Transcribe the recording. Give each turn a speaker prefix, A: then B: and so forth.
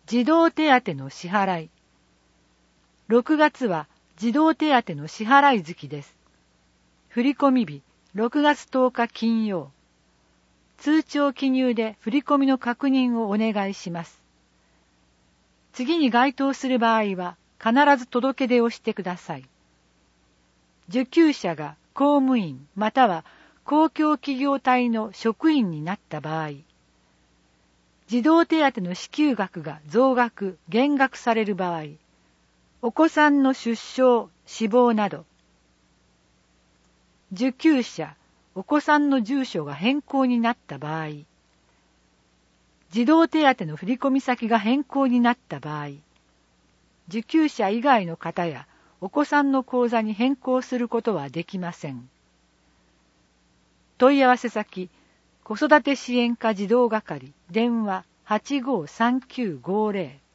A: 児童手当の支払い。6月は児童手当の支払い月です。振込日、6月10日金曜。通帳記入で振込の確認をお願いします。次に該当する場合は必ず届け出をしてください。受給者が公務員または公共企業体の職員になった場合、児童手当の支給額が増額・減額される場合、お子さんの出生・死亡など、受給者、お子さんの住所が変更になった場合、児童手当の振込先が変更になった場合、受給者以外の方やお子さんの口座に変更することはできません。問い合わせ先、子育て支援課児童係、電話853950